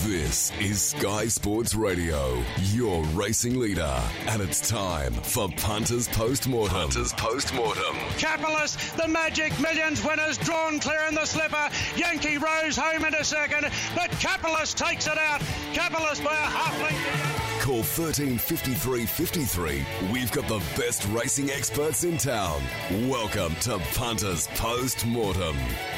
This is Sky Sports Radio, your racing leader. And it's time for Punters Postmortem. Punters Postmortem. Capitalist, the Magic Millions winners, drawn clear in the slipper. Yankee Rose home in a second, but Capitalist takes it out. Capitalist by a half length. Call 135353. We've got the best racing experts in town. Welcome to Punters Postmortem.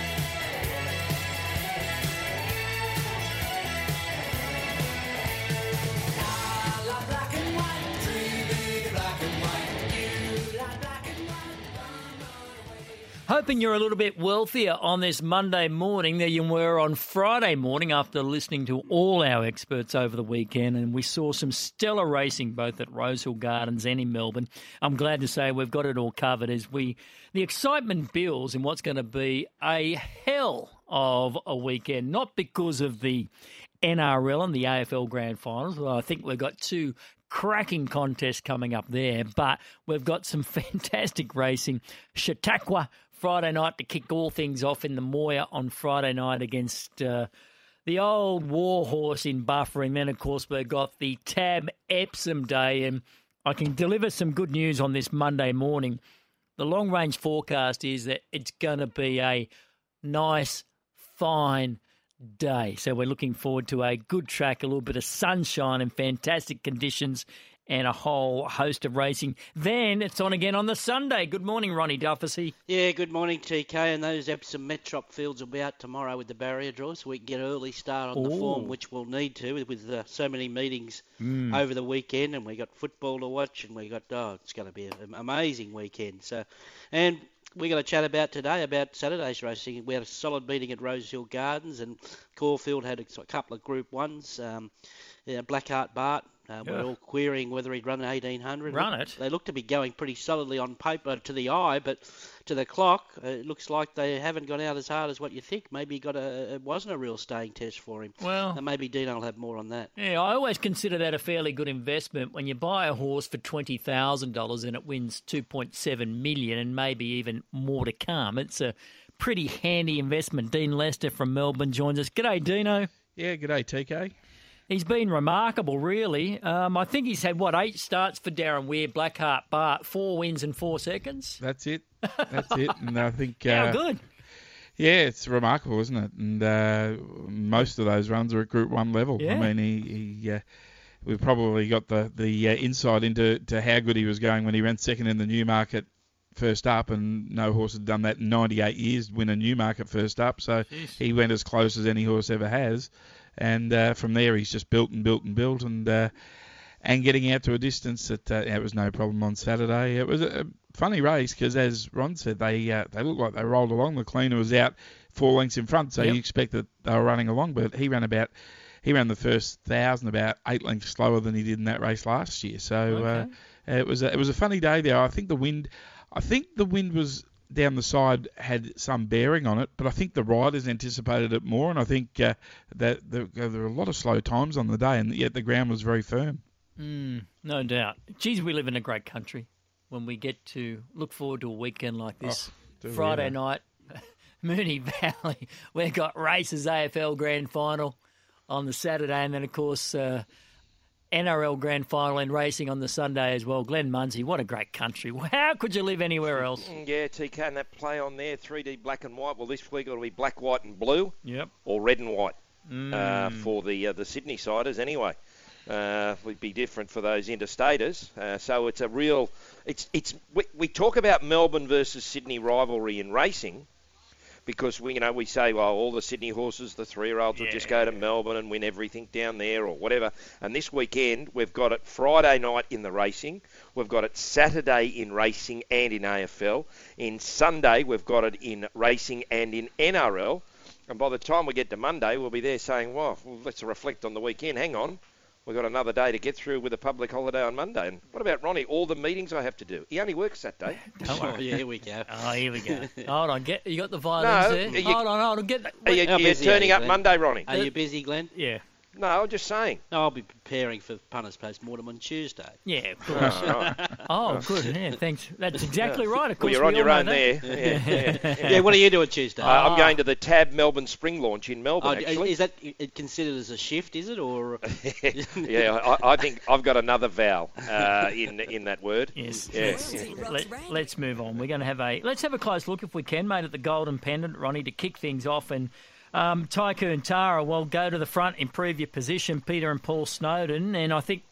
Hoping you're a little bit wealthier on this Monday morning than you were on Friday morning after listening to all our experts over the weekend, and we saw some stellar racing both at Rosehill Gardens and in Melbourne. I'm glad to say we've got it all covered as the excitement builds in what's going to be a hell of a weekend, not because of the NRL and the AFL Grand Finals, although I think we've got two cracking contests coming up there, but we've got some fantastic racing. Chautauqua Friday night to kick all things off in the Moir on Friday night against the old Warhorse in Buffering. Then, of course, we've got the Tab Epsom Day, and I can deliver some good news on this Monday morning. The long-range forecast is that it's going to be a nice, fine day. So we're looking forward to a good track, a little bit of sunshine and fantastic conditions and a whole host of racing. Then it's on again on the Sunday. Good morning, Ronnie Dufficy. Yeah, good morning, TK. And those Epsom Metrop fields will be out tomorrow with the barrier draw, so we can get an early start on the form, which we'll need to with so many meetings over the weekend. And we got football to watch, and we got it's going to be an amazing weekend. And we're going to chat about today, about Saturday's racing. We had a solid meeting at Rosehill Gardens, and Caulfield had a couple of Group 1s. Blackheart Bart, we're all querying whether he'd run an 1800. Run it? They look to be going pretty solidly on paper to the eye, but to the clock, it looks like they haven't gone out as hard as what you think. Maybe it wasn't a real staying test for him. Well, and maybe Dino will have more on that. Yeah, I always consider that a fairly good investment. When you buy a horse for $20,000 and it wins $2.7 million and maybe even more to come, it's a pretty handy investment. Dean Lester from Melbourne joins us. G'day, Dino. Yeah, g'day, TK. He's been remarkable, really. I think he's had, 8 starts for Darren Weir, Blackheart Bart, 4 wins in 4 seconds. That's it. And I think... How good? Yeah, it's remarkable, isn't it? And most of those runs are at Group 1 level. Yeah. I mean, we've probably got the insight into how good he was going when he ran second in the Newmarket first up, and no horse had done that in 98 years, win a Newmarket first up. So he went as close as any horse ever has. And from there, he's just built and getting out to a distance that it was no problem on Saturday. It was a funny race because, as Ron said, they looked like they rolled along. The cleaner was out 4 lengths in front, so you expect that they were running along. But he ran the first 1,000 about 8 lengths slower than he did in that race last year. So it was a funny day there. I think the wind was down the side had some bearing on it, but I think the riders anticipated it more, and I think that there were a lot of slow times on the day, and yet the ground was very firm. No doubt. Geez, we live in a great country when we get to look forward to a weekend like this. Friday night, Moonee Valley, we've got races, AFL Grand Final on the Saturday, and then, of course, NRL Grand Final and racing on the Sunday as well. Glenn Munsey, what a great country. How could you live anywhere else? Yeah, TK, and that play on there, 3D black and white. Well, this week it'll be black, white and blue. Yep. Or red and white for the Sydney siders anyway. Would be different for those interstaters. So it's a real... We talk about Melbourne versus Sydney rivalry in racing, because we say, well, all the Sydney horses, the 3-year-olds will just go to Melbourne and win everything down there or whatever. And this weekend, we've got it Friday night in the racing. We've got it Saturday in racing and in AFL. In Sunday, we've got it in racing and in NRL. And by the time we get to Monday, we'll be there saying, well, let's reflect on the weekend. Hang on. We've got another day to get through with a public holiday on Monday. And what about Ronnie? All the meetings I have to do. He only works that day. Here we go. Here we go. Hold on. You got the violins there? Hold on. Are you turning up Glenn? Monday, Ronnie? Are you busy, Glenn? Yeah. No, I'm just saying. No, I'll be preparing for Punters Post-Mortem on Tuesday. Yeah, of course. Oh, good. Yeah, thanks. That's exactly right. Of course, well, you're on your own there. Yeah, what are you doing Tuesday? I'm going to the Tab Melbourne Spring Launch in Melbourne, actually. Is that considered as a shift, is it? Or Yeah, I think I've got another vowel in that word. Yes. Yeah. Let's move on. We're going to let's have a close look, if we can, mate, at the Golden Pendant, Ronnie, to kick things off. And Tycoon Tara will go to the front, improve your position, Peter and Paul Snowden. And I think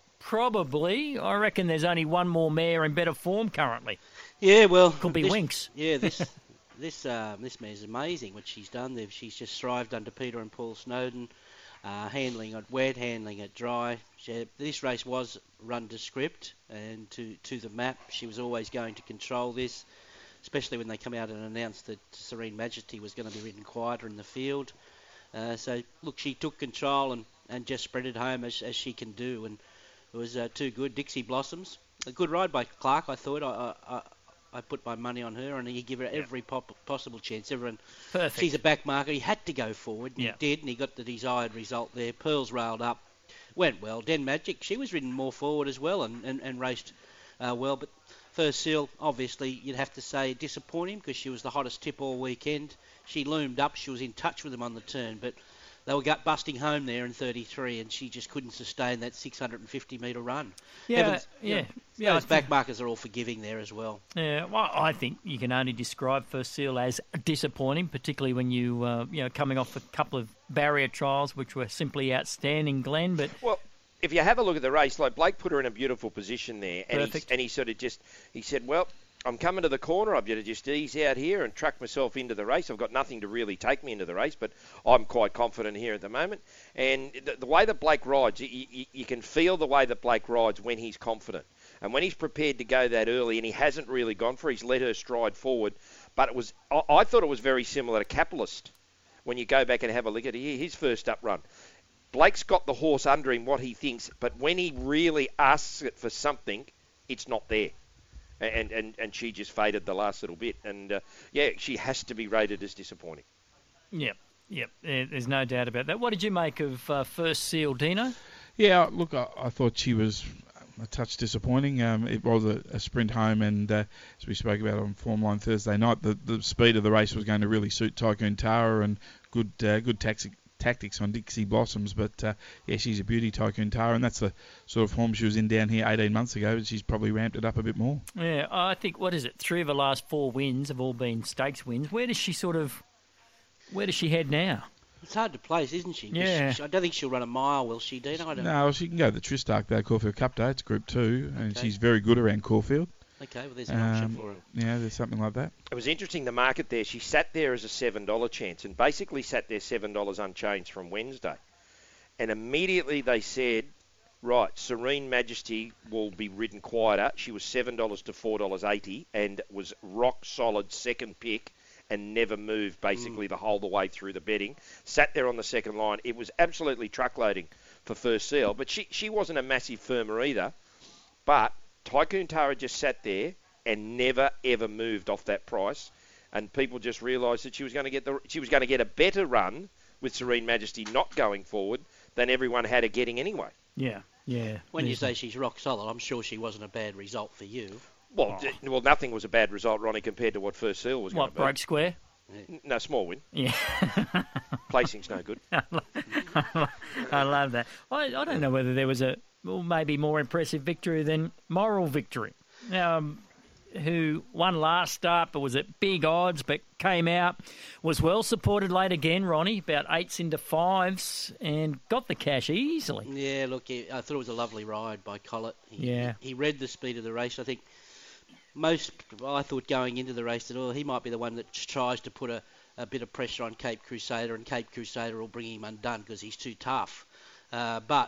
I reckon there's only one more mare in better form currently. Yeah, well, could be Winks. Yeah, this mare's amazing what she's done. She's just thrived under Peter and Paul Snowden, handling it wet, handling it dry. This race was run to script and to the map. She was always going to control this, especially when they come out and announce that Serene Majesty was going to be ridden quieter in the field. So, look, she took control and just spread it home as she can do, and it was too good. Dixie Blossoms, a good ride by Clark, I thought. I put my money on her, and he gave her every possible chance. Perfect. She's a back marker. He had to go forward, and he did, and he got the desired result there. Pearls railed up, went well. Den Magic, she was ridden more forward as well and raced well, but First Seal, obviously, you'd have to say disappointing because she was the hottest tip all weekend. She loomed up. She was in touch with them on the turn, but they were gut busting home there in 33, and she just couldn't sustain that 650-metre run. Those back markers are all forgiving there as well. Yeah, well, I think you can only describe First Seal as disappointing, particularly when you coming off a couple of barrier trials, which were simply outstanding, Glenn. But well, if you have a look at the race, like Blake put her in a beautiful position there, and he sort of he said, well, I'm coming to the corner. I've got to just ease out here and truck myself into the race. I've got nothing to really take me into the race, but I'm quite confident here at the moment. And the way that Blake rides, you can feel the way that Blake rides when he's confident. And when he's prepared to go that early, and he hasn't really gone for it, he's let her stride forward. But I thought it was very similar to Capitalist when you go back and have a look at his first up run. Blake's got the horse under him, what he thinks, but when he really asks it for something, it's not there. And she just faded the last little bit. And, she has to be rated as disappointing. Yep. There's no doubt about that. What did you make of First Seal, Dino? Yeah, look, I thought she was a touch disappointing. It was a sprint home, and as we spoke about on Form Line Thursday night, the speed of the race was going to really suit Tycoon Tara, and good tactics on Dixie Blossoms, but she's a beauty, Tycoon Tara, and that's the sort of form she was in down here 18 months ago. She's probably ramped it up a bit more. Yeah, I think, 3 of her last 4 wins have all been stakes wins. Where does she head now? It's hard to place, isn't she? Yeah. I don't think she'll run a mile, will she, Dino? No, she can go to the Tristarc, though, Caulfield Cup Day. It's Group 2, and she's very good around Caulfield. Okay, well, there's an option for her. Yeah, there's something like that. It was interesting, the market there. She sat there as a $7 chance and basically sat there $7 unchanged from Wednesday. And immediately they said, right, Serene Majesty will be ridden quieter. She was $7 to $4.80 and was rock solid second pick and never moved basically the whole way through the betting. Sat there on the second line. It was absolutely truckloading for First Seal, but she wasn't a massive firmer either. But Tycoon Tara just sat there and never ever moved off that price, and people just realised that she was going to get a better run with Serene Majesty not going forward than everyone had her getting anyway. Yeah. When you say she's rock solid, I'm sure she wasn't a bad result for you. Well, nothing was a bad result, Ronnie, compared to what First Seal was going to be. What, broke square? No, small win. Yeah. Placing's no good. I love that. I don't know whether there was maybe more impressive victory than Moral Victory, who won last start but was at big odds but came out, was well supported late again, Ronnie, about 8s into 5s, and got the cash easily. Yeah, look, I thought it was a lovely ride by Collett. He read the speed of the race. I think I thought going into the race that he might be the one that tries to put a bit of pressure on Cape Crusader, and Cape Crusader will bring him undone because he's too tough. But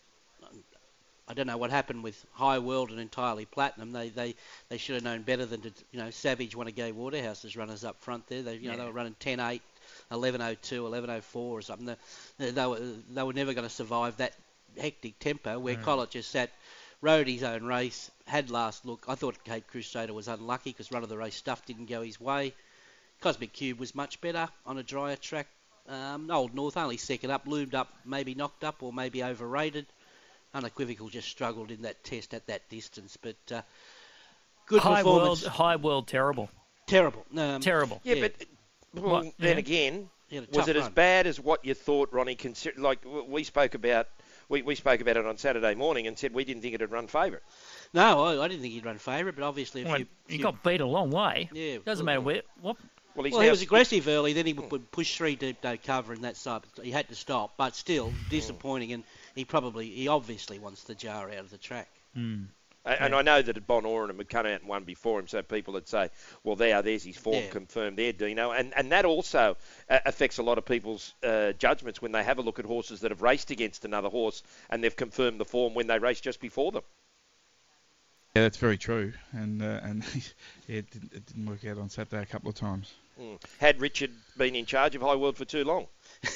I don't know what happened with High World and Entirely Platinum. They should have known better than to, Savage won a Gay Waterhouse as runners up front there. They were running 10.8, 11.02, 11.04 or something. They were never going to survive that hectic tempo where Collett just sat, rode his own race, had last look. I thought Cape Crusader was unlucky because run of the race stuff didn't go his way. Cosmic Cube was much better on a drier track. Old North only second up, loomed up, maybe knocked up or maybe overrated. Unequivocal just struggled in that test at that distance, but good performance. High World, terrible. Terrible. Terrible. Yeah, but then again, was it as bad as what you thought, Ronnie? Like we spoke about it on Saturday morning and said we didn't think it'd run favourite. No, I didn't think he'd run favourite, but obviously he got beat a long way. Yeah, doesn't matter where. What? Well, he was aggressive early. Then he would push 3 deep, no cover, and that side he had to stop. But still disappointing, and he obviously wants the jar out of the track. And I know that Bon Orenham had come out and won before him, so people would say, well, there's his form confirmed there, Dino. And that also affects a lot of people's judgments when they have a look at horses that have raced against another horse and they've confirmed the form when they raced just before them. Yeah, that's very true. And it didn't work out on Saturday a couple of times. Had Richard been in charge of High World for too long?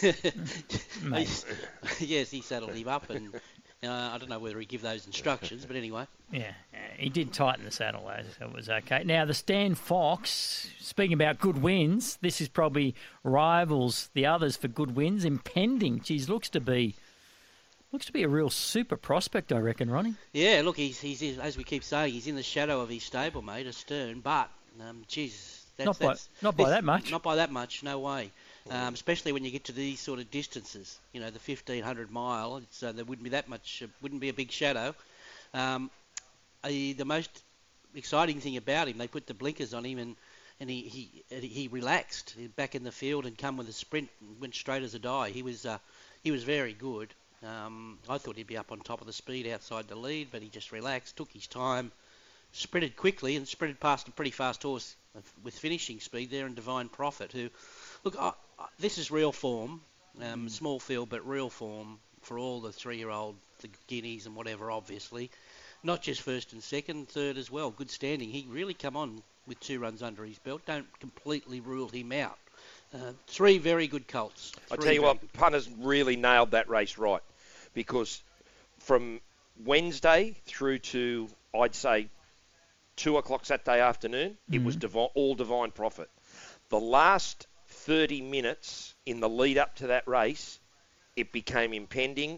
Yes, he saddled him up, and I don't know whether he gave those instructions, but anyway. Yeah, he did tighten the saddle, though, so it was okay. Now, the Stan Fox, speaking about good wins, this is probably rivals the others for good wins. Impending, geez, looks to be a real super prospect, I reckon, Ronnie. Yeah, look, he's as we keep saying, he's in the shadow of his stablemate, Astern, but, not by that much. Not by that much, no way. Especially when you get to these sort of distances, the 1,500 mile, there wouldn't be that much, wouldn't be a big shadow. The most exciting thing about him, they put the blinkers on him and he relaxed back in the field and come with a sprint and went straight as a die. He was very good. I thought he'd be up on top of the speed outside the lead, but he just relaxed, took his time, sprinted quickly and sprinted past a pretty fast horse with finishing speed there, and Divine Prophet, who, look, this is real form, small field, but real form for all the 3-year-old, the guineas and whatever, obviously. Not just first and second, third as well. Good standing. He really come on with 2 runs under his belt. Don't completely rule him out. 3 very good colts. I tell you what, punters really nailed that race right, because from Wednesday through to, I'd say, 2 o'clock Saturday afternoon, it was all Divine Prophet. The last 30 minutes in the lead up to that race, it became impending,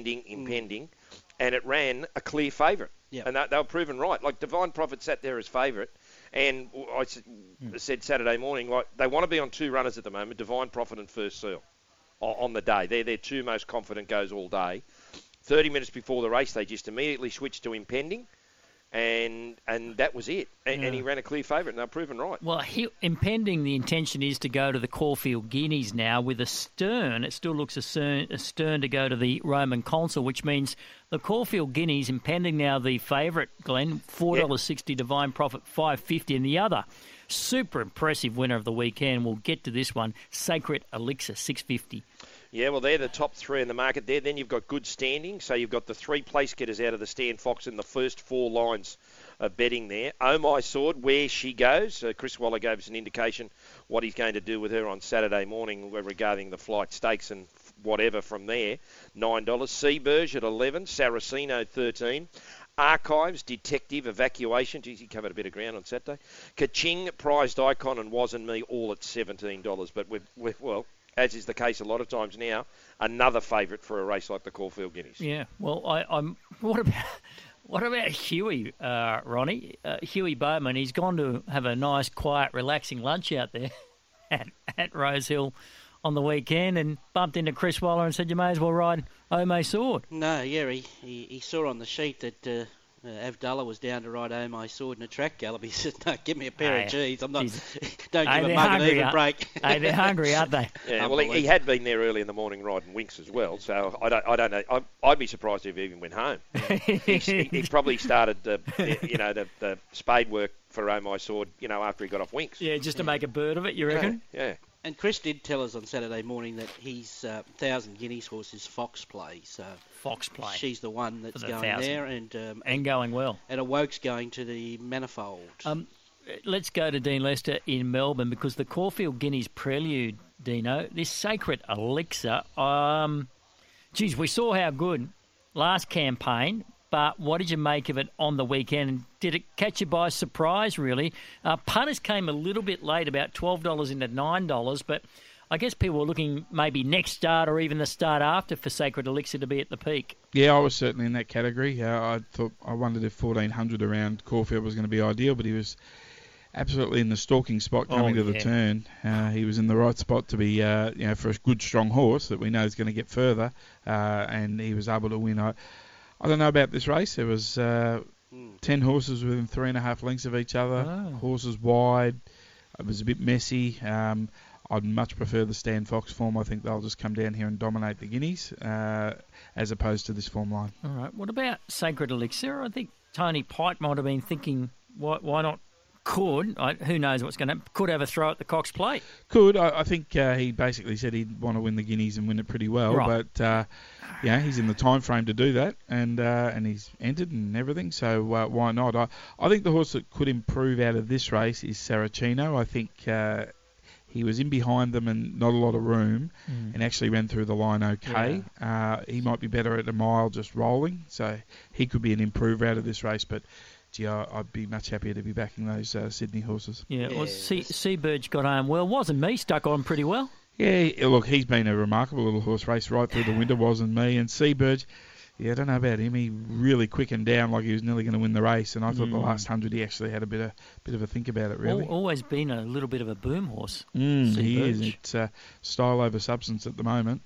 and it ran a clear favourite. Yep. And they were proven right. Like, Divine Prophet sat there as favourite, and I said Saturday morning, like, they want to be on 2 runners at the moment, Divine Prophet and First Seal, on the day. They're their 2 most confident goes all day. 30 minutes before the race, they just immediately switched to impending, and that was it. And he ran a clear favourite, and they're proven right. Well, impending, the intention is to go to the Caulfield Guineas now with Astern. It still looks Astern to go to the Roman Consul, which means the Caulfield Guineas, impending now the favourite, Glenn, $4.60, Divine Prophet $5.50, and the other super impressive winner of the weekend, we'll get to this one, Sacred Elixir, $6.50. Yeah, well, they're the top 3 in the market there. Then you've got good standing. So you've got the 3 place getters out of the Stan Fox in the first 4 lines of betting there. Oh My Sword, where she goes. Chris Waller gave us an indication what he's going to do with her on Saturday morning regarding the flight stakes and whatever from there. $9. Seaburge at 11. Saraceno 13. Archives, Detective, Evacuation. Geez, he covered a bit of ground on Saturday. Kaching, Prized Icon, and Was and Me all at $17. But well, as is the case a lot of times now, another favourite for a race like the Caulfield Guineas. Yeah, well, what about Huey, Ronnie? Huey Bowman, he's gone to have a nice, quiet, relaxing lunch out there at Rosehill on the weekend and bumped into Chris Waller and said, you may as well ride Oh My Sword. No, yeah, he saw on the sheet that Avdullah was down to ride Oh My Sword in a track gallop. He said, no, give me a pair of G's. I'm not. Don't give a mug an even break. Hey, they're hungry, aren't they? Yeah, well, he had been there early in the morning riding Winks as well, so I don't know. I'd be surprised if he even went home. he probably started the spade work for Oh My Sword, after he got off Winks. Yeah, just to make a bird of it, you reckon? Yeah. And Chris did tell us on Saturday morning that his 1,000 Guineas horse is Fox Play. So Fox Play. She's the one that's going 1,000. There. And going well. And Awoke's going to the Manifold. Let's go to Dean Lester in Melbourne, because the Caulfield Guineas Prelude, Dino, this Sacred Elixir, we saw how good last campaign, but what did you make of it on the weekend? Did it catch you by surprise, really? Punters came a little bit late, about $12 into $9, but I guess people were looking maybe next start or even the start after for Sacred Elixir to be at the peak. Yeah, I was certainly in that category. I wondered if 1400 around Caulfield was going to be ideal, but he was absolutely in the stalking spot coming to the turn. He was in the right spot to be, for a good, strong horse that we know is going to get further, and he was able to win. I don't know about this race. There was 10 horses within 3.5 lengths of each other, horses wide. It was a bit messy. I'd much prefer the Stan Fox form. I think they'll just come down here and dominate the Guineas as opposed to this form line. All right. What about Sacred Elixir? I think Tony Pike might have been thinking, why not? Who knows what's going to... Could have a throw at the Cox Plate. Could. I think he basically said he'd want to win the Guineas and win it pretty well. Right. But, he's in the time frame to do that, and he's entered and everything, so why not? I think the horse that could improve out of this race is Saracino. I think... he was in behind them and not a lot of room and actually ran through the line okay. Yeah. He might be better at a mile just rolling, so he could be an improver out of this race. But, gee, I'd be much happier to be backing those Sydney horses. Yeah, well, Seaburge got home well. Wasn't me, stuck on pretty well. Yeah, look, he's been a remarkable little horse race right through the winter, wasn't me. And Seaburge... Yeah, I don't know about him. He really quickened down like he was nearly going to win the race, and I thought the last 100 he actually had a bit of a think about it, really. Always been a little bit of a boom horse. He is. It's style over substance at the moment.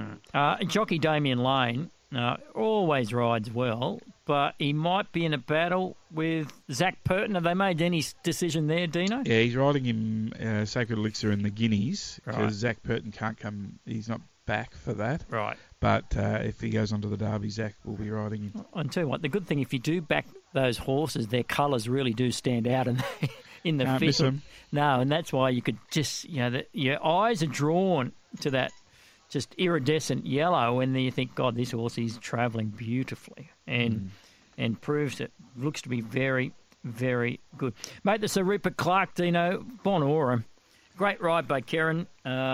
Jockey Damien Lane always rides well, but he might be in a battle with Zach Purton. Have they made any decision there, Dino? Yeah, he's riding him Sacred Elixir in the Guineas because Zach Purton can't come. He's not back for that. Right. But if he goes onto the Derby, Zach will be riding him. I'll tell you what, the good thing, if you do back those horses, their colours really do stand out in the Can't miss them. No, and that's why you could just, your eyes are drawn to that just iridescent yellow, and then you think, God, this horse is travelling beautifully and proves it. Looks to be very, very good. Mate, the Sir Rupert Clarke, Dino, Bonorum. Great ride by Karen.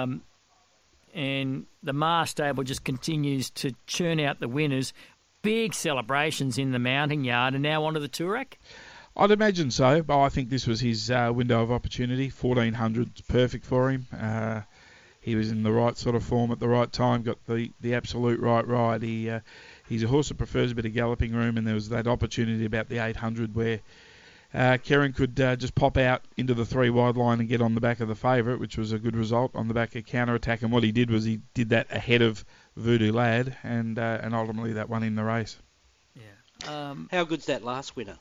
And the Mar stable just continues to churn out the winners. Big celebrations in the mounting yard, and now onto the Toorak. I'd imagine so, but I think this was his window of opportunity. 1400's perfect for him. He was in the right sort of form at the right time, got the absolute right ride. He's a horse that prefers a bit of galloping room, and there was that opportunity about the 800 where Karen could just pop out into the 3 wide line and get on the back of the favourite, which was a good result on the back of counter-attack. And what he did was he did that ahead of Voodoo Lad, and ultimately that won him the race. Yeah. How good's that last winner?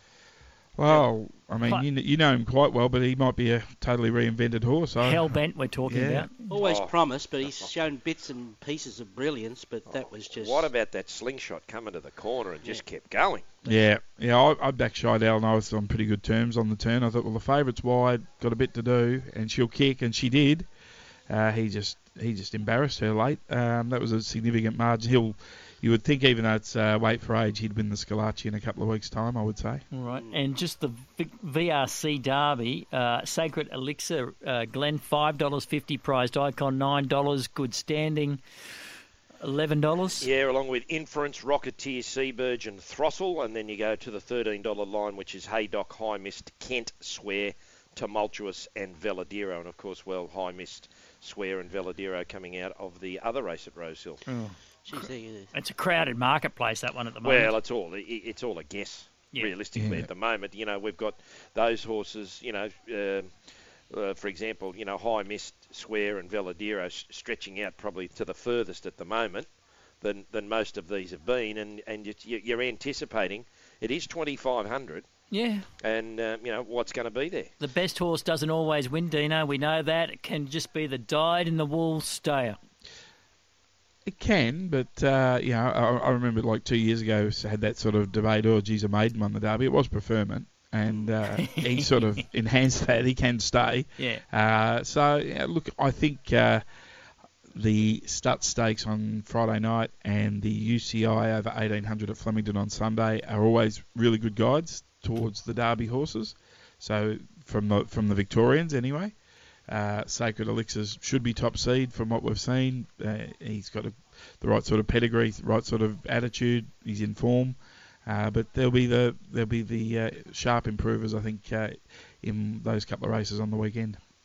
Well, I mean, you know him quite well, but he might be a totally reinvented horse. Hellbent we're talking about. Always promised, but he's shown bits and pieces of brilliance, but that was just... What about that slingshot coming to the corner and just kept going? Yeah, I backed Shidell, and I was on pretty good terms on the turn. I thought, well, the favourite's wide, got a bit to do, and she'll kick, and she did. He just embarrassed her late. That was a significant margin. You would think, even though it's weight for age, he'd win the Scalacci in a couple of weeks' time, I would say. All right, and just the VRC Derby, Sacred Elixir, Glenn, $5.50, prized Icon, $9, Good Standing, $11. Yeah, along with Inference, Rocketeer, Seaburge and Throstle, and then you go to the $13 line, which is Haydock, High Mist, Kent, Swear, Tumultuous and Veladero. And, of course, High Mist, Swear and Veladero coming out of the other race at Rosehill. Oh. It's a crowded marketplace, that one at the moment. Well, it's all a guess, realistically, at the moment. We've got those horses, for example, High Mist, Swear and Veladero stretching out probably to the furthest at the moment than most of these have been. And you're anticipating it is 2,500. Yeah. And, what's going to be there? The best horse doesn't always win, Dino. We know that. It can just be the dyed-in-the-wool stayer. It can, but, I remember like 2 years ago had that sort of debate, geez, a maiden won the Derby. It was Preferment, and he sort of enhanced that. He can stay. Yeah. Look, I think the Stut Stakes on Friday night and the UCI over 1,800 at Flemington on Sunday are always really good guides towards the Derby horses. So from the Victorians anyway. Sacred Elixirs should be top seed from what we've seen. He's got the right sort of pedigree, right sort of attitude. He's in form, but there'll be the sharp improvers, I think, in those couple of races on the weekend.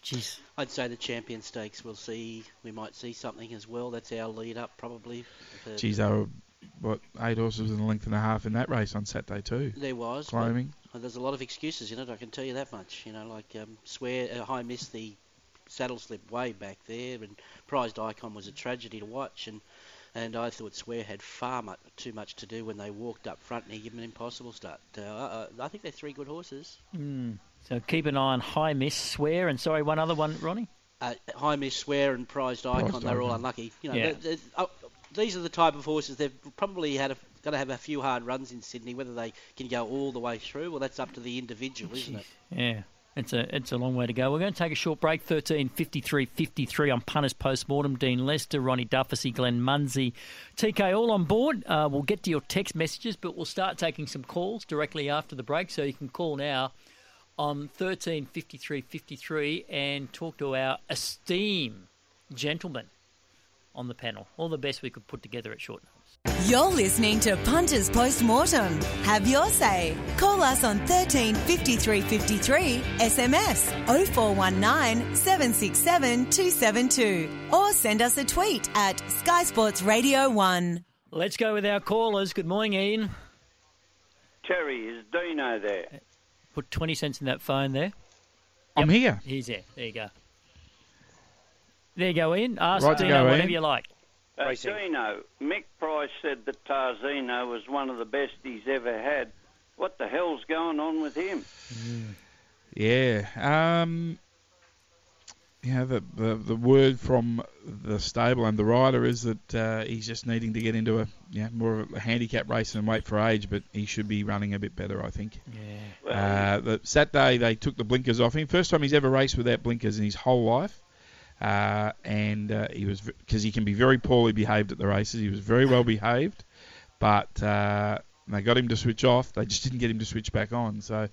Jeez. I'd say the Champion Stakes we might see something as well. That's our lead up probably. Geez, they were, 8 horses and a length and a half in that race on Saturday too. There was. Claiming. There's a lot of excuses in it, I can tell you that much. Like High Miss, the saddle slip way back there, and Prized Icon was a tragedy to watch, and I thought Swear had too much to do when they walked up front and he gave them an impossible start. I think they're 3 good horses. So keep an eye on High Miss, Swear, and sorry, one other one, Ronnie? High Miss, Swear, and Prized Icon, they're all unlucky. These are the type of horses they've probably got to have a few hard runs in Sydney. Whether they can go all the way through, well, that's up to the individual, isn't it? Yeah. It's a long way to go. We're going to take a short break. 13:53:53 on Punters Postmortem. Dean Lester, Ronnie Duffy, Glenn Munsey, TK all on board. We'll get to your text messages, but we'll start taking some calls directly after the break. So you can call now on 13:53:53 and talk to our esteemed gentlemen on the panel. All the best we could put together at short notice. You're listening to Punters Postmortem. Have your say. Call us on 13:53:53, SMS 0419 767 272, or send us a tweet at Sky Sports Radio 1. Let's go with our callers. Good morning, Ian. Terry, is Dino there? Put 20 cents in that phone there. I'm here. He's there. There you go. There you go, Ian. Ask Right Dino to go, whatever Ian. you like. Dino, Mick Price said that Tarzino was one of the best he's ever had. What the hell's going on with him? Yeah. The word from the stable and the rider is that he's just needing to get into more of a handicap race and wait for age, but he should be running a bit better, I think. Yeah. The Saturday they took the blinkers off him. First time he's ever raced without blinkers in his whole life. And he was, because he can be very poorly behaved at the races. He was very well behaved, but they got him to switch off. They just didn't get him to switch back on. So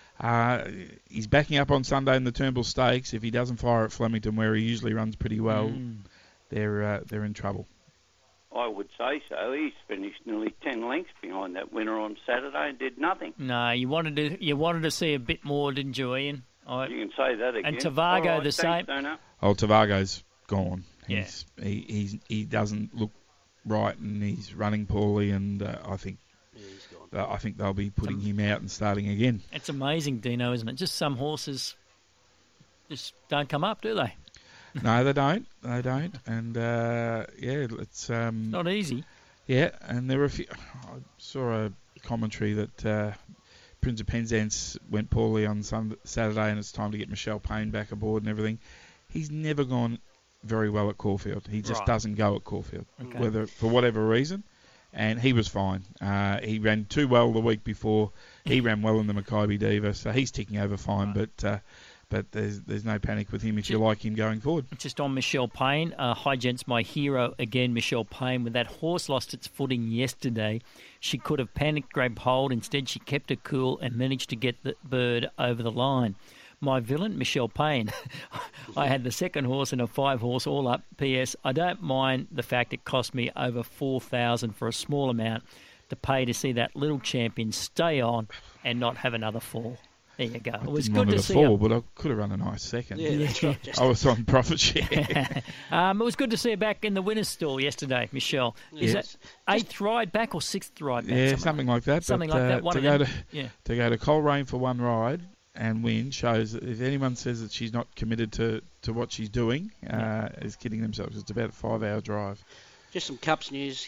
he's backing up on Sunday in the Turnbull Stakes. If he doesn't fire at Flemington, where he usually runs pretty well, they're in trouble. I would say so. He's finished nearly 10 lengths behind that winner on Saturday and did nothing. No, you wanted to see a bit more, didn't you, Ian? You can say that again. And Tavago the same. Oh, Tavago's gone. Yeah. He doesn't look right, and he's running poorly, and I think they'll be putting him out and starting again. It's amazing, Dino, isn't it? Just some horses just don't come up, do they? No, they don't. And it's not easy. Yeah, and there were a few. I saw a commentary that Prince of Penzance went poorly on Saturday, and it's time to get Michelle Payne back aboard and everything. He's never gone very well at Caulfield. He just doesn't go at Caulfield, whether for whatever reason. And he was fine. He ran too well the week before. He ran well in the Maccabi Diva, so he's ticking over fine. But there's no panic with him if you like him going forward. Just on Michelle Payne, High Gents, my hero again, Michelle Payne. When that horse lost its footing yesterday, she could have panicked, grabbed hold. Instead, she kept her cool and managed to get the bird over the line. My villain, Michelle Payne. I had the second horse and a 5-horse all up. P.S. I don't mind the fact it cost me over $4,000 for a small amount to pay to see that little champion stay on and not have another fall. There you go. It was good to see her. But I could have run a nice second. Yeah, that's right. I was on profit share. It was good to see her back in the winner's stall yesterday, Michelle. Is that 8th ride back or 6th ride back? Yeah, something like that. Something like that. One of them. To go to Coleraine for one ride and win shows that if anyone says that she's not committed to what she's doing, is kidding themselves. It's about a 5-hour drive. Just some Cups news,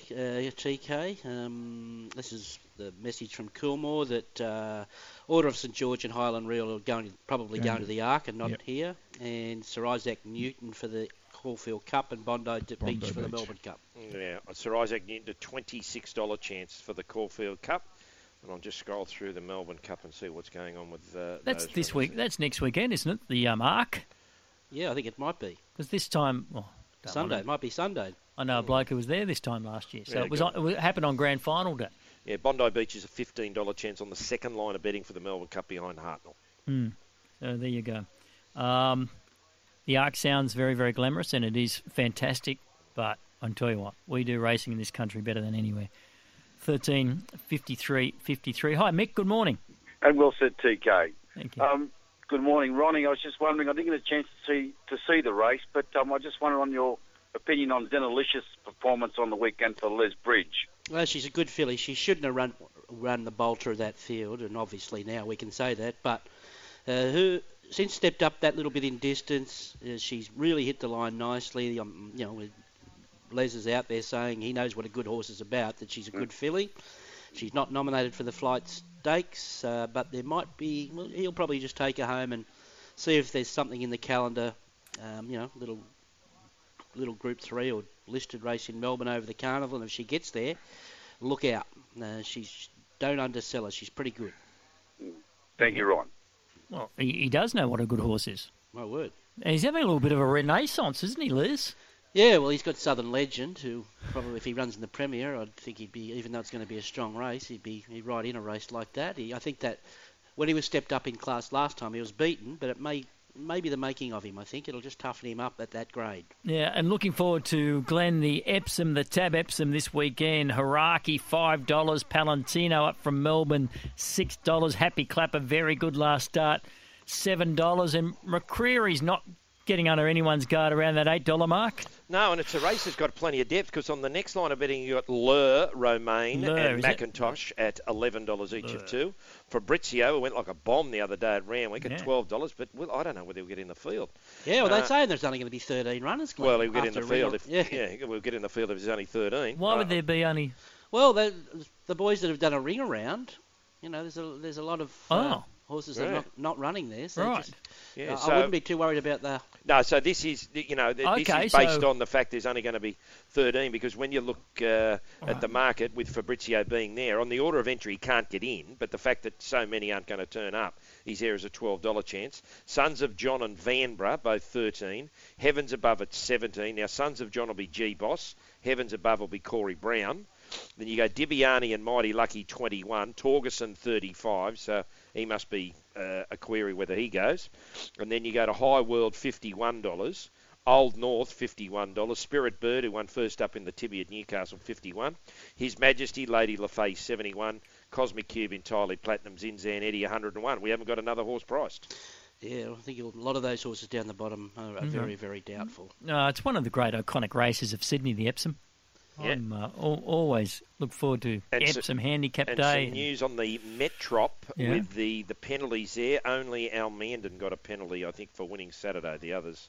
TK. This is the message from Coolmore that Order of St George and Highland Reel are going to the Arc and not here, and Sir Isaac Newton for the Caulfield Cup and Bondi Beach for the Melbourne Cup. Yeah, Sir Isaac Newton, a $26 chance for the Caulfield Cup. And I'll just scroll through the Melbourne Cup and see what's going on with that's those this races. week. That's next weekend, isn't it? The Arc. Yeah, I think it might be. Because this time, Sunday. It might be Sunday. I know a bloke who was there this time last year. So it happened on Grand Final day. Yeah, Bondi Beach is a $15 chance on the second line of betting for the Melbourne Cup behind Hartnell. So there you go. The Arc sounds very, very glamorous, and it is fantastic. But I'll tell you what, we do racing in this country better than anywhere. 13:53:53. Hi, Mick. Good morning. And well said, TK. Thank you. Good morning, Ronnie. I was just wondering, I didn't get a chance to see the race, but I just wondered on your opinion on Denalicious' performance on the weekend for Les Bridge. Well, she's a good filly. She shouldn't have run the bolter of that field, and obviously now we can say that. But since stepped up that little bit in distance, she's really hit the line nicely. Les is out there saying he knows what a good horse is about, that she's a good filly. She's not nominated for the Flight Stakes, but there might be. Well, he'll probably just take her home and see if there's something in the calendar. Little Group 3 or listed race in Melbourne over the carnival, and if she gets there, look out. Don't undersell her. She's pretty good. Thank you, Ron. Well, he does know what a good horse is. My word. And he's having a little bit of a renaissance, isn't he, Liz? Yeah, well, he's got Southern Legend, who probably, if he runs in the Premier, I'd think he'd be, even though it's going to be a strong race, he'd ride in a race like that. I think that when he was stepped up in class last time, he was beaten, but it may be the making of him, I think. It'll just toughen him up at that grade. Yeah, and looking forward to Glenn, the Tab Epsom this weekend. Haraki, $5. Palantino up from Melbourne, $6. Happy Clapper, very good last start, $7. And McCreary's not getting under anyone's guard around that $8 mark. No, and it's a race that's got plenty of depth, because on the next line of betting you got Romaine and McIntosh at $11 each of two. Fabrizio went like a bomb the other day at Randwick at $12, but I don't know whether he'll get in the field. Yeah, well, they're saying there's only going to be 13 runners. Well, he'll get in the field. We'll get in the field if there's only 13. Why would there be only? Well, the boys that have done a ring around, there's a lot of horses that are not running there. So right. I wouldn't be too worried about that. No, so this is, this is based on the fact there's only going to be 13, because when you look at the market with Fabrizio being there, on the order of entry he can't get in, but the fact that so many aren't going to turn up, he's there as a $12 chance. Sons of John and Vanbrugh, both 13. Heavens Above at 17. Now, Sons of John will be G-Boss. Heavens Above will be Corey Brown. Then you go Dibiani and Mighty Lucky 21, Torgerson 35, so he must be a query whether he goes. And then you go to High World $51, Old North $51, Spirit Bird, who won first up in the Tibby at Newcastle, $51, His Majesty Lady LaFay $71, Cosmic Cube Entirely Platinum Zinzan Eddie $101. We haven't got another horse priced. Yeah, I think a lot of those horses down the bottom are very, very doubtful. No, it's one of the great iconic races of Sydney, the Epsom. Yeah. I'm always look forward to Epsom Handicap Day. Some news on the Metrop with the penalties there. Only Al Mandan got a penalty, I think, for winning Saturday. The others,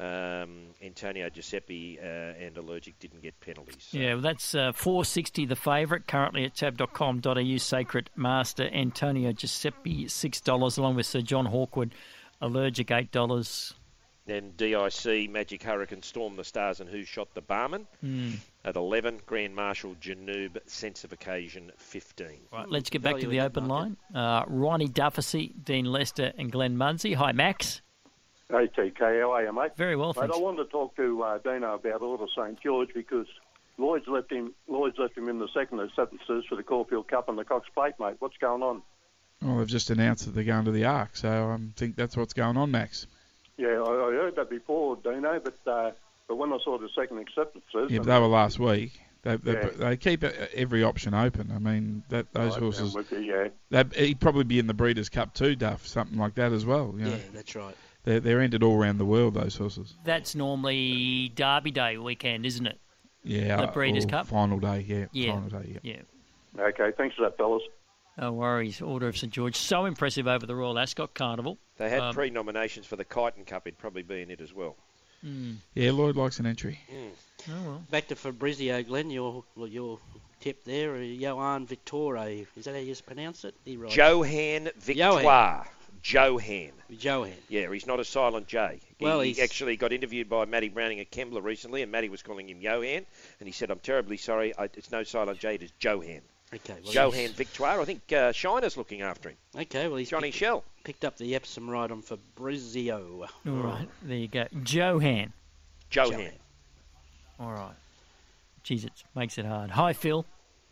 Antonio Giuseppe and Allergic, didn't get penalties. So. Yeah, well, that's $4.60 the favourite, currently at tab.com.au. Sacred Master, Antonio Giuseppe, $6, along with Sir John Hawkwood, Allergic, $8. Then DIC, Magic Hurricane, Storm the Stars, and Who Shot the Barman at 11. Grand Marshal, Janoob, Sense of Occasion, 15. Right, let's get back to the open line. Ronnie Dufficy, Dean Lester, and Glenn Munsey. Hi, Max. Hey, TK, how are you, mate? Very well, thanks. I wanted to talk to Dino about Order St George, because Lloyd's left him in the second acceptances for the Caulfield Cup and the Cox Plate, mate. What's going on? Well, they've just announced that they're going to the Arc, so I think that's what's going on, Max. Yeah, I heard that before, Dino, but when I saw the second acceptances... Yeah, but they were last week. They keep every option open. I mean, those horses... He'd probably be in the Breeders' Cup too, Duff, something like that as well. You know? Yeah, that's right. They're entered all around the world, those horses. That's normally Derby Day weekend, isn't it? Yeah. The Breeders' Cup? Final day, Final day, yeah. Okay, thanks for that, fellas. No worries. Order of St George, so impressive over the Royal Ascot Carnival. They had pre-nominations for the Kyneton Cup. He'd probably be in it as well. Yeah, Lloyd likes an entry. Oh, well. Back to Fabrizio, Glenn, your tip there, Johan Victoire. Is that how you pronounce it? Johan Victoire. Johan. Yeah, he's not a silent J. He actually got interviewed by Matty Browning at Kembla recently, and Matty was calling him Johan, and he said, I'm terribly sorry, it's no silent J, it is Johan. Okay, well, Johan Victoire. I think Shiner's looking after him. Okay, well, he's Johnny Shell picked up the Epsom ride on Fabrizio. All right, there you go. Johan. All right. Jeez, it makes it hard. Hi, Phil.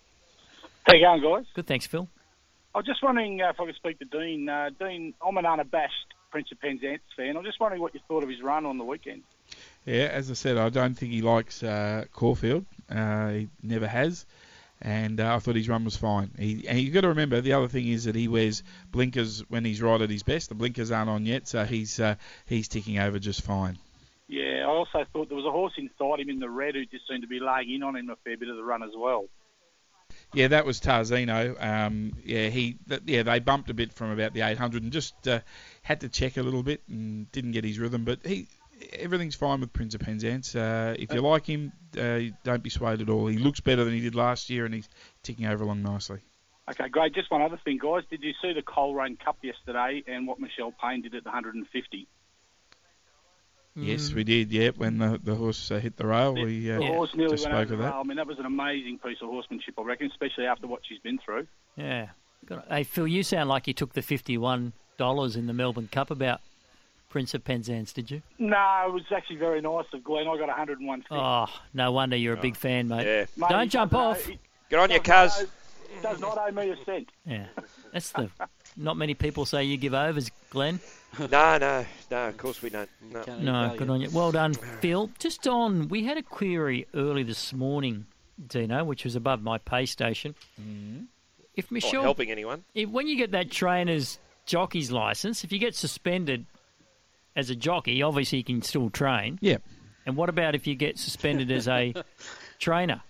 How you going, guys? Good, thanks, Phil. I was just wondering if I could speak to Dean. Dean, I'm an unabashed Prince of Penzance fan. I'm just wondering what you thought of his run on the weekend. Yeah, as I said, I don't think he likes Caulfield. He never has. And I thought his run was fine. And you've got to remember, the other thing is that he wears blinkers when he's right at his best. The blinkers aren't on yet, so he's ticking over just fine. Yeah, I also thought there was a horse inside him in the red who just seemed to be laying in on him a fair bit of the run as well. Yeah, that was Tarzino. They bumped a bit from about the 800 and just had to check a little bit and didn't get his rhythm. But everything's fine with Prince of Penzance. If you like him, don't be swayed at all. He looks better than he did last year, and he's ticking over along nicely. Okay, great. Just one other thing, guys. Did you see the Coleraine Cup yesterday and what Michelle Payne did at the 150? Yes, we did. Yeah, when the horse hit the rail, we the horse nearly just went over spoke of the that. rail. I mean, that was an amazing piece of horsemanship, I reckon, especially after what she's been through. Yeah. Hey, Phil, you sound like you took the $51 in the Melbourne Cup about Prince of Penzance, did you? No, it was actually very nice of Glenn. I got 101. Oh, no wonder you're a big fan, mate. Yeah. Mate, Don't jump off. Get on your cuz. Does not owe me a cent. Yeah. That's not many people say you give overs, Glenn. No, of course we don't. No, good on you. Well done, Phil. Just on, we had a query early this morning, Dino, which was above my pay station. If Michelle, Not helping anyone. when you get that trainer's jockey's licence, if you get suspended as a jockey, obviously you can still train. Yeah. And what about if you get suspended as a trainer?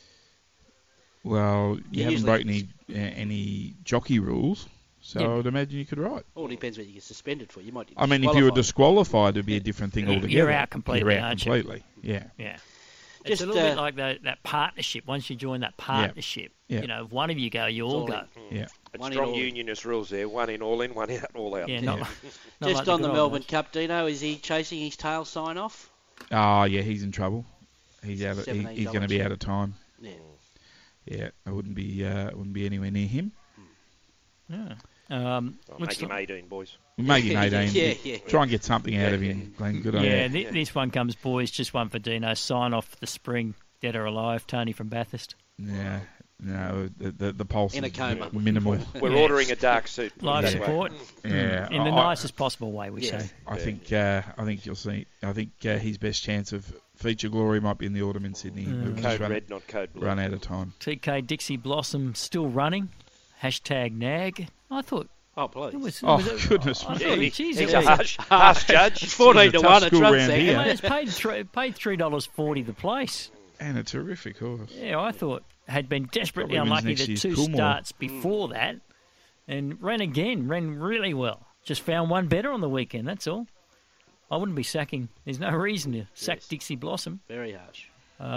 Well, you haven't broken any jockey rules, so I would imagine you could write. All depends what you get suspended for. You might. I mean, if you were disqualified, it'd be a different thing altogether. You're out completely, You're out aren't completely. you? Yeah. Yeah. It's a little bit like that partnership. Once you join that partnership, Yeah. you know, if one of you go, you all go. Yeah. It's strong unionist rules there. One in, all out, all out. Yeah, Just like on the good old Melbourne days. Cup, Dino, is he chasing his tail sign off? Oh, yeah, he's in trouble. He's out. $17 He's going to be out of time. Yeah. Yeah, I wouldn't be anywhere near him. Yeah. Make him 18, boys. Make him 18. Yeah. Try and get something out of him, Glenn. Good on you. Yeah, this one comes, boys. Just one for Dino. Sign off for the spring. Dead or alive. Tony from Bathurst. Yeah. No, the pulse In a is coma. minimal. We're ordering a dark suit. Life support. Yeah. In the nicest possible way, we say. I think you'll see. I think his best chance of feature glory might be in the autumn in Sydney. He'll just Code red, not code blue. run out of time. TK Dixie Blossom still running. #nag. I thought. Oh, please. Goodness I me. thought, He's geez, a harsh judge. 14 to 1 at school round Trunsack. here. Mate, it's paid $3.40 the place. And a terrific horse. Yeah, I thought had been desperately Probably wins unlucky next the year's two Coolmore. starts before that, and ran really well. Just found one better on the weekend. That's all. I wouldn't be sacking. There's no reason to sack Dixie Blossom. Very harsh.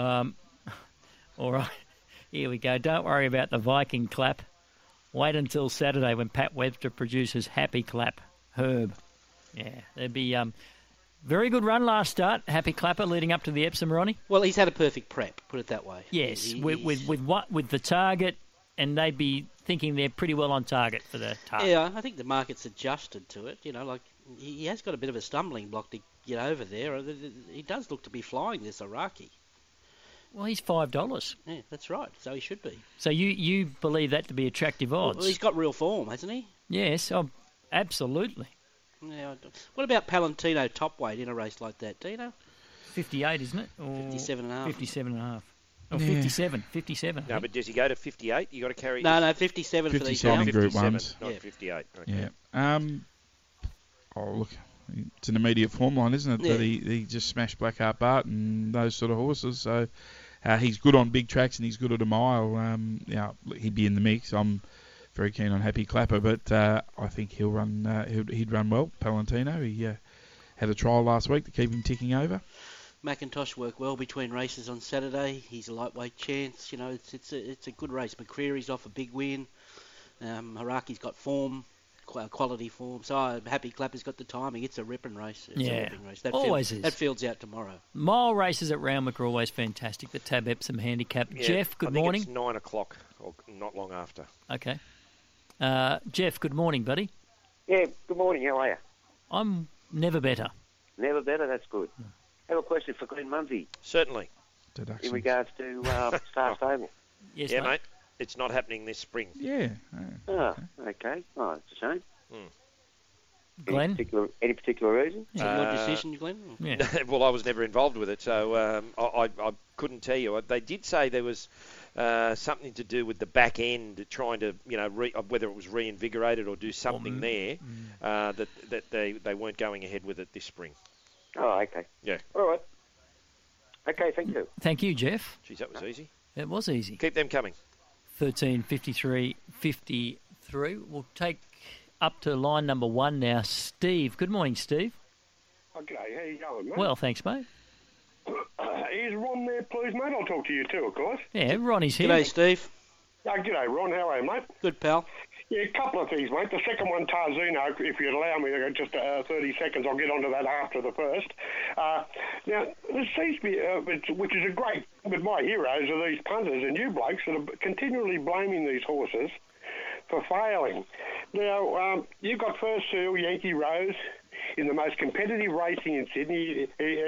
All right, here we go. Don't worry about the Viking clap. Wait until Saturday when Pat Webster produces Happy Clap Herb. Yeah, there'd be very good run last start. Happy Clapper leading up to the Epsom, Ronnie. Well, he's had a perfect prep, put it that way. Yes, with the target, and they'd be thinking they're pretty well on target for the target. Yeah, I think the market's adjusted to it. You know, like he has got a bit of a stumbling block to get over there. He does look to be flying this Iraqi. Well, he's $5. Yeah, that's right. So he should be. So you believe that to be attractive odds? Well, he's got real form, hasn't he? Yes, absolutely. Yeah. What about Palantino top weight in a race like that, Dino? 58, isn't it? Or 57.5. 57.5. Or Yeah. 57. No, but does he go to 58? You got to carry. No, 57 for these 57 guys. in Group 57, 1s. not Yeah. 58. Okay. Yeah. Oh, look. It's an immediate form line, isn't it? Yeah. That he just smashed Blackheart Bart and those sort of horses. So he's good on big tracks and he's good at a mile. He'd be in the mix. I'm very keen on Happy Clapper, but I think he'll run. He'd run well. Palantino. He had a trial last week to keep him ticking over. McIntosh worked well between races on Saturday. He's a lightweight chance. You know, it's a good race. McCreary's off a big win. Haraki's got form, quality form. So Happy Clapper's got the timing. It's a ripping race. It's a ripping race. Always is. That field's out tomorrow. Mile races at Randwick are always fantastic. The Tab Epsom handicap. Yeah, Jeff, good I think morning. It's 9 o'clock, or not long after. Okay. Jeff, good morning, buddy. Yeah, good morning. How are you? I'm never better. Never better. That's good. I have a question for Glenn Munsey Certainly. in regards to Star Stable. Yes, Yeah, mate. It's not happening this spring. Yeah. Oh, okay. Oh, it's a shame. Glenn? Any particular reason? Is it your decision, Glenn? Yeah. Well, I was never involved with it, so I couldn't tell you. They did say there was something to do with the back end, trying to, whether it was reinvigorated or do something there, that they weren't going ahead with it this spring. Oh, okay. Yeah. All right. Okay, thank you. Thank you, Jeff. Geez, that was easy. It was easy. Keep them coming. 13 53 53. We'll take up to line number 1 now. Steve. Good morning, Steve. Okay, how you going, mate? Well, thanks, mate. Is Ron there, please, mate? I'll talk to you too, of course. Yeah, Ronnie's here. G'day, Steve. G'day, Ron. How are you, mate? Good, pal. Yeah, a couple of things, mate. The second one, Tarzino, if you'd allow me just 30 seconds, I'll get onto that after the first. Now, there seems to be, which is a great, but my heroes are these punters and you blokes that are continually blaming these horses for failing. Now, you've got First Seal, Yankee Rose, in the most competitive racing in Sydney,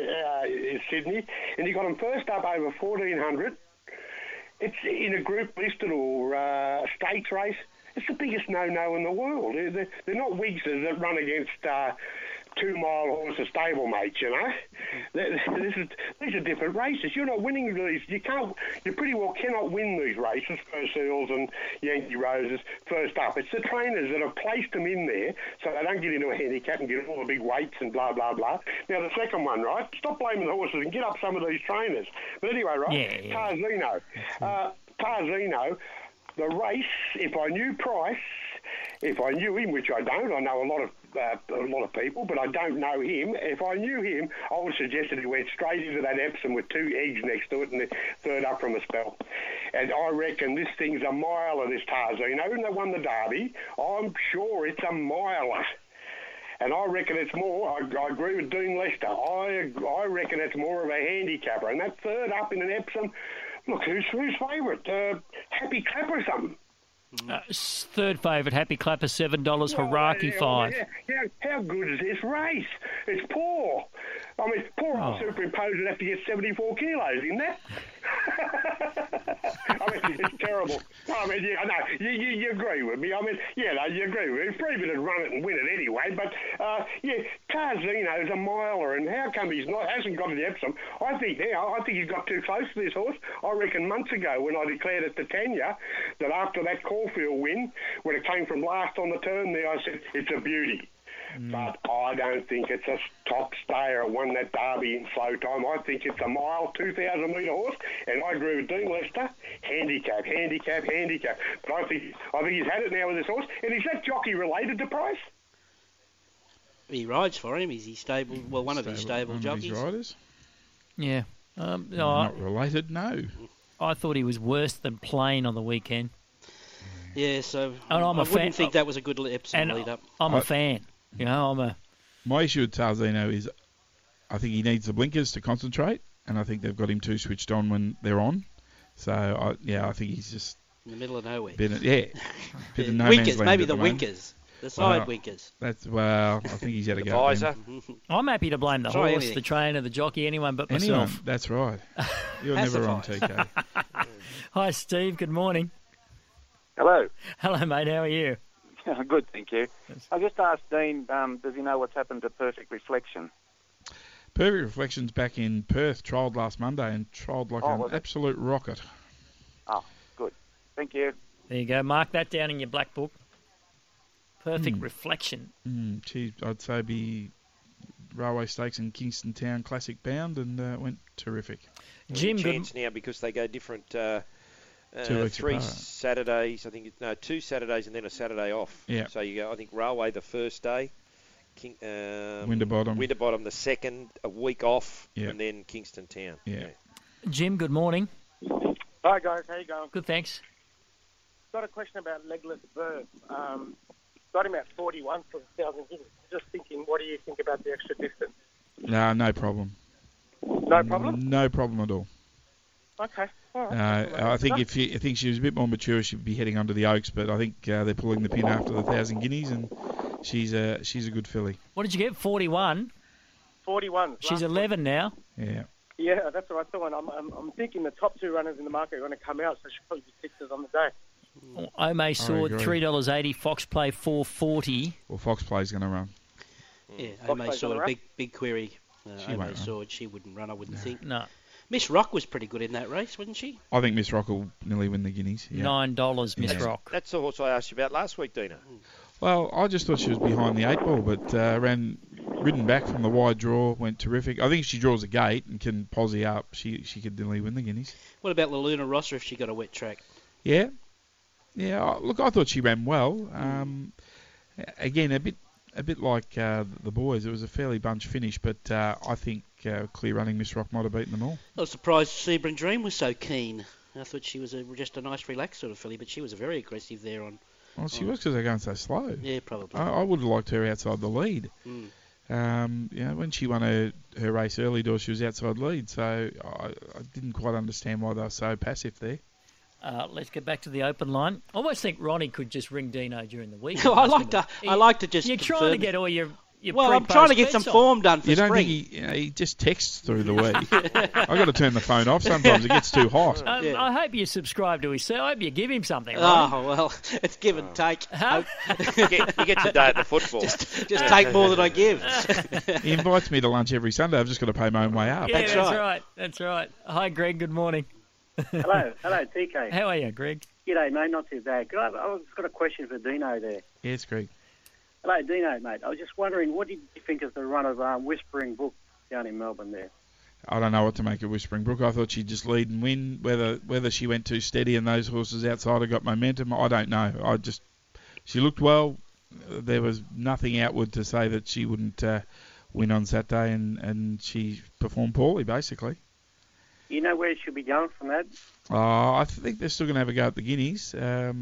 and you got them first up over 1,400. It's in a group listed or stakes race. It's the biggest no-no in the world. They're not Wigsers that run against 2-mile horses stablemates, you know. These are different races. You're not winning these. You pretty well cannot win these races, First Seals and Yankee Roses, first up. It's the trainers that have placed them in there so they don't get into a handicap and get all the big weights and blah, blah, blah. Now, the second one, right, stop blaming the horses and get up some of these trainers. But anyway, right, Tarzino. Tarzino, the race, if I knew Price, if I knew him, which I don't, I know a lot of people, but I don't know him. If I knew him, I would suggest that he went straight into that Epsom with 2 eggs next to it and the third up from a spell. And I reckon this thing's a miler, this Tarzino. Even though they won the Derby, I'm sure it's a miler. And I reckon it's more, I agree with Dean Lester, I reckon it's more of a handicapper. And that third up in an Epsom, look, who's favourite? Happy Clap or something? Third favourite, Happy Clapper, $7, Haraki 5. How good is this race? It's poor. I mean, poor old Superimpose would have to get 74 kilos in that. I mean, it's terrible. I mean, yeah, no, you agree with me. I mean, yeah, no, you agree with me. Freeman would run it and win it anyway. But, yeah, Tarzino's a miler, and how come hasn't got to Epsom? I think he's got too close to this horse. I reckon months ago when I declared at Titania that after that Caulfield win, when it came from last on the turn there, I said, it's a beauty. But I don't think it's a top stayer. It won that Derby in slow time. I think it's a mile, 2,000-metre horse, and I agree with Dean Lester. Handicap. But I think he's had it now with this horse. And is that jockey related to Price? He rides for him. Is he stable? Well, one of his stable jockeys. His riders? Yeah. No, not related, no. I thought he was worse than plain on the weekend. Yeah, so and I wouldn't think that was a good Epsom lead-up. I'm a fan. You know, My issue with Tarzino is I think he needs the blinkers to concentrate, and I think they've got him too switched on when they're on. So, I think he's just... in the middle of nowhere. Bit of no winkers, man's land maybe at the moment. winkers. The side winkers. I think he's had a go. Visor. I'm happy to blame the horse, the trainer, the jockey, anyone but myself. That's right. You're never wrong, TK. Hi, Steve. Good morning. Hello. Hello, mate. How are you? Good, thank you. I just asked Dean, does he know what's happened to Perfect Reflection? Perfect Reflection's back in Perth, trialled last Monday and trialled like an absolute rocket. Oh, good. Thank you. There you go. Mark that down in your black book. Perfect Reflection. I'd say be Railway Stakes in Kingston Town Classic bound and went terrific. Jim, chance now because they go different... 2 weeks 3 apart. Saturdays, I think. 2 Saturdays and then a Saturday off. Yeah. So you go, I think, Railway the first day, Winterbottom the second, a week off, Yeah. and then Kingston Town. Yeah. Jim, good morning. Hi, guys. How you going? Good, thanks. Got a question about Legless Verve. Got him at 41 for 1,000 guineas. Just thinking, what do you think about the extra distance? No problem. No problem? No problem at all. Okay. All right. I think I think she was a bit more mature, she'd be heading onto the Oaks, but I think they're pulling the pin after the 1,000 guineas, and she's a good filly. What did you get? 41? 41. She's 11 now. Yeah. Yeah, that's what I thought. I'm thinking the top 2 runners in the market are going to come out, so she'll probably be 6s on the day. Ome Sword, $3.80. Fox Play, $4.40. Well, Fox Play's going to run. Yeah, Ome Sword, big query. She Ome won't Sword, she wouldn't run, I wouldn't think. No. Miss Rock was pretty good in that race, wasn't she? I think Miss Rock will nearly win the Guineas. Yeah. $9, Miss Rock. That's the horse I asked you about last week, Dino. Well, I just thought she was behind the 8 ball, but ridden back from the wide draw, went terrific. I think if she draws a gate and can posse up, she could nearly win the Guineas. What about Luna Rosser if she got a wet track? Yeah. Look, I thought she ran well. Again, a bit like the boys. It was a fairly bunch finish, but I think clear running Miss Rock might have beaten them all. I was surprised Sebring Dream was so keen. I thought she was just a nice, relaxed sort of filly, but she was very aggressive there on. Well, she was because they're going so slow. Yeah, probably. I would have liked her outside the lead. When she won her race early doors, she was outside lead, so I didn't quite understand why they were so passive there. Let's get back to the open line. I almost think Ronnie could just ring Dino during the week. I like to just. You're trying to get all your well, I'm trying to get some form done for you don't spring. think he just texts through the week? I've got to turn the phone off. Sometimes it gets too hot. I hope you subscribe to his. I hope you give him something. Ronnie. Oh well, it's give and take. You get today at the football. Just take more than I give. He invites me to lunch every Sunday. I've just got to pay my own way up. Yeah, that's right. Hi, Greg. Good morning. Hello, TK. How are you, Greg? G'day, mate. Not too bad. I've got a question for Dino there. Yes, Greg. Hello, Dino, mate. I was just wondering, what did you think of the run of Whispering Brook down in Melbourne there? I don't know what to make of Whispering Brook. I thought she'd just lead and win. Whether she went too steady and those horses outside her got momentum, I don't know. She looked well. There was nothing outward to say that she wouldn't win on Saturday, and she performed poorly, basically. You know where she'll be going from that? I think they're still going to have a go at the Guineas.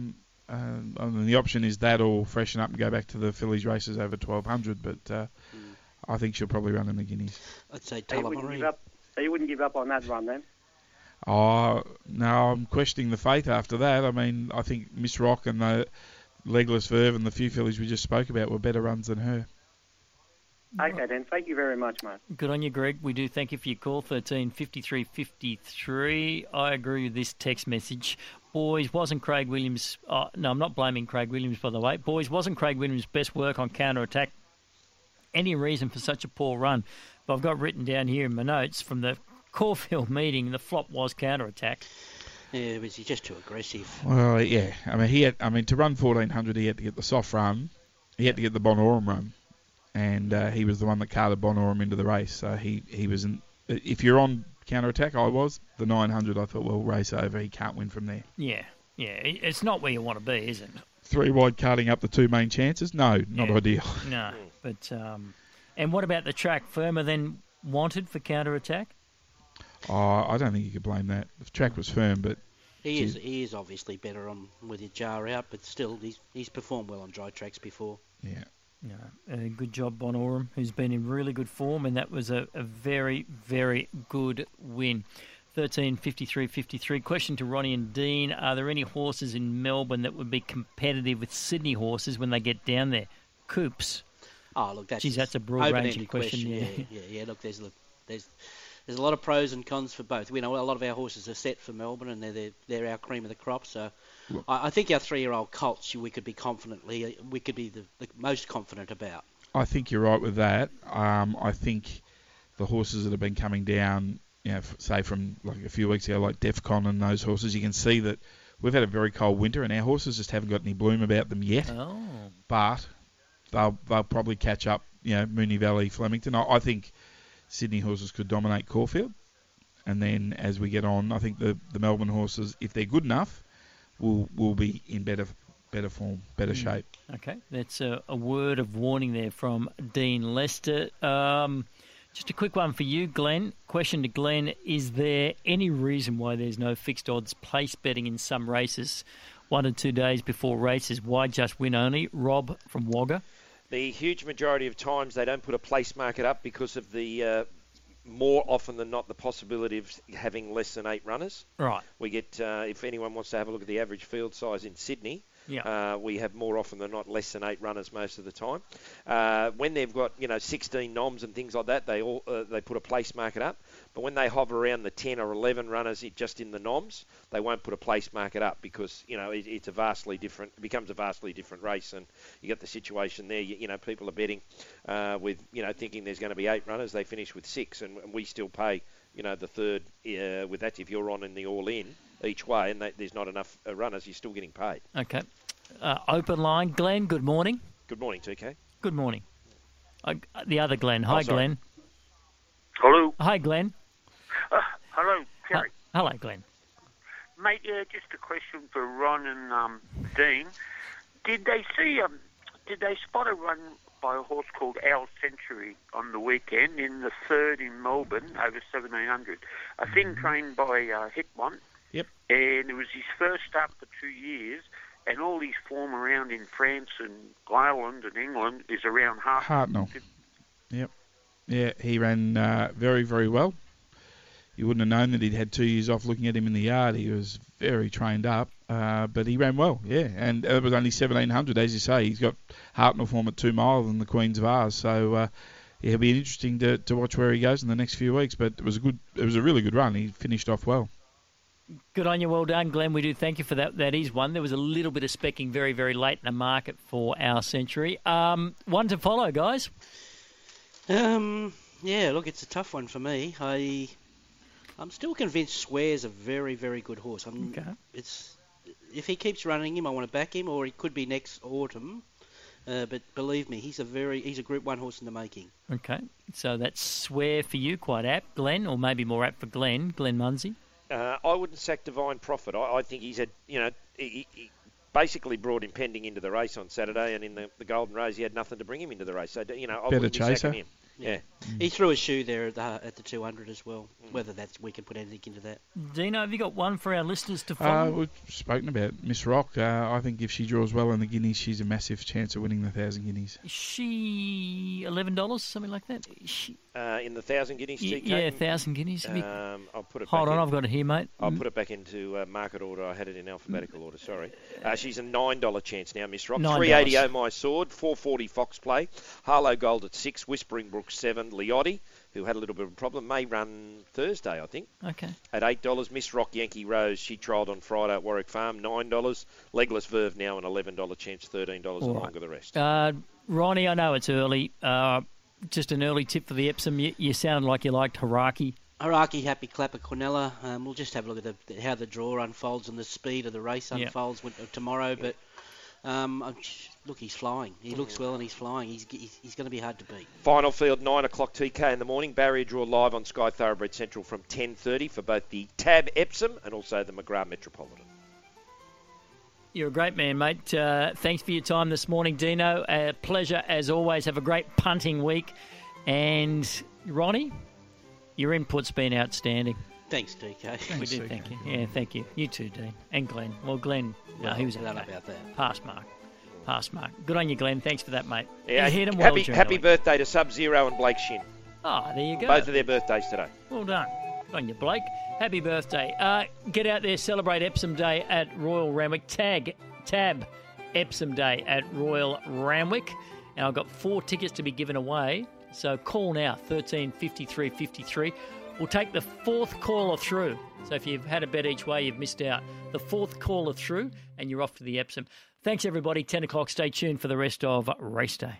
And the option is that or freshen up and go back to the fillies races over 1200, but I think she'll probably run in the Guineas. I'd say Tullamarine. So you wouldn't give up on that run then? Oh, no, I'm questioning the faith after that. I mean, I think Miss Rock and the Legless Verve and the few fillies we just spoke about were better runs than her. Okay, then. Thank you very much, mate. Good on you, Greg. We do thank you for your call, 135353. I agree with this text message. Boys, wasn't Craig Williams... no, I'm not blaming Craig Williams, by the way. Boys, wasn't Craig Williams' best work on counter-attack any reason for such a poor run? But I've got written down here in my notes from the Caulfield meeting, the flop was counter-attack. Yeah, was he just too aggressive? Well, yeah. I mean, to run 1400, he had to get the soft run. He had to get the Bonorum run. And he was the one that carted Bonorum into the race. So he wasn't... If you're on counter-attack, I was. The 900, I thought, well, race over. He can't win from there. Yeah. It's not where you want to be, is it? 3 wide carting up the 2 main chances? No, not ideal. No, but... and what about the track? Firmer than wanted for counter-attack? I don't think you could blame that. The track was firm, but... He is obviously better on with your jar out, but still, he's performed well on dry tracks before. Yeah. Good job, Bonorum, who's been in really good form, and that was a very, very good win. 1353.53. Question to Ronnie and Dean: are there any horses in Melbourne that would be competitive with Sydney horses when they get down there? Coops. Oh, look, that's a broad-ranging question. Yeah. Look, there's a lot of pros and cons for both. We know a lot of our horses are set for Melbourne, and they're our cream of the crop. So, I think our 3-year-old colts we could be the most confident about. I think you're right with that. I think the horses that have been coming down, say from like a few weeks ago, like Defcon and those horses, you can see that we've had a very cold winter, and our horses just haven't got any bloom about them yet. Oh. But they'll probably catch up. Moonee Valley, Flemington. I think Sydney horses could dominate Caulfield, and then as we get on, I think the Melbourne horses, if they're good enough, will be in better form, better shape. Okay, that's a word of warning there from Dean Lester. Just a quick one for you, Glenn. Question to Glenn: is there any reason why there's no fixed odds place betting in some races 1 or 2 days before races? Why just win only? Rob from Wagga. The huge majority of times they don't put a place market up because of the more often than not the possibility of having less than 8 runners. Right. We get, if anyone wants to have a look at the average field size in Sydney, we have more often than not less than 8 runners most of the time. When they've got 16 noms and things like that, they put a place market up. But when they hover around the 10 or 11 runners just in the noms, they won't put a place market up because it becomes a vastly different race, and you get the situation there. People are betting with thinking there's going to be 8 runners. They finish with 6, and we still pay the third with that. If you're on in the all-in each way and there's not enough runners, you're still getting paid. Okay. Open line. Glenn, good morning. Good morning, TK. Good morning. The other Glenn. Hi, Glenn. Hello. Hi, Glenn. Hello, Terry. Hello, Glenn. Mate, just a question for Ron and Dean. Did they spot a run by a horse called Our Century on the weekend in the third in Melbourne over 1700? A thing trained by Hitmont. Yep. And it was his first start for 2 years, and all his form around in France and Ireland and England is around Hartnell. Yep. Yeah, he ran very, very well. You wouldn't have known that he'd had 2 years off. Looking at him in the yard, he was very trained up, but he ran well, yeah. And it was only 1700, as you say. He's got Hartnell form at 2 miles and the Queen's Vase, so it'll be interesting to watch where he goes in the next few weeks. But it was a really good run. He finished off well. Good on you, well done, Glenn. We do thank you for that. That is one. There was a little bit of specking very, very late in the market for Our Century. One to follow, guys. Yeah, look, it's a tough one for me. I'm still convinced Swear's a very, very good horse. If he keeps running him, I want to back him, or he could be next autumn. But believe me, he's a Group 1 horse in the making. Okay, so that's Swear for you, quite apt, Glenn, or maybe more apt for Glenn Munsey. I wouldn't sack Divine Prophet. I think he's he basically brought him pending into the race on Saturday, and in the Golden Rose, he had nothing to bring him into the race. So, I wouldn't be sacking him. Yeah. He threw a shoe there at the 200 as well. Whether we can put anything into that. Dino, have you got one for our listeners to follow? We've spoken about Miss Rock. I think if she draws well in the Guineas, she's a massive chance of winning the 1,000 Guineas. Is she $11, something like that? In the 1,000 Guineas, TK? Yeah, 1,000 Guineas. I'll put it Hold on, I've got it here, mate. I'll put it back into market order. I had it in alphabetical order, sorry. She's a $9 chance now, Miss Rock. $9. $3.80 My Sword, $4.40 Fox Play, Harlow Gold at 6, Whispering Brook 7, Liotti, who had a little bit of a problem, may run Thursday, I think. Okay. At $8, Miss Rock Yankee Rose, she trialled on Friday at Warwick Farm, $9. Legless Verve now an $11 chance, $13 along with the rest. Ronnie, I know it's early. Just an early tip for the Epsom. You sounded like you liked Haraki. Haraki, Happy Clapper, Cornella. We'll just have a look at how the draw unfolds and the speed of the race unfolds tomorrow. But look, he's flying. He looks well and he's flying. He's going to be hard to beat. Final field, 9 o'clock TK in the morning. Barrier draw live on Sky Thoroughbred Central from 10:30 for both the Tab Epsom and also the McGrath Metropolitan. You're a great man, mate. Thanks for your time this morning, Dino. A pleasure as always. Have a great punting week. And Ronnie, your input's been outstanding. Thanks, TK. We do, thank you. Yeah, thank you. You too, Dean. And Glenn. Well, Glenn, he was about that. Pass mark. Good on you, Glenn. Thanks for that, mate. Yeah, you hit him well. Happy birthday to Sub-Zero and Blake Shin. Oh, there you go. Both of their birthdays today. Well done. Good on you, Blake. Happy birthday. Get out there, celebrate Epsom Day at Royal Randwick. Tab Epsom Day at Royal Randwick. And I've got 4 tickets to be given away. So call now, 13 53 53. We'll take the 4th caller through. So if you've had a bet each way, you've missed out. The 4th caller through, and you're off to the Epsom. Thanks, everybody. 10 o'clock. Stay tuned for the rest of Race Day.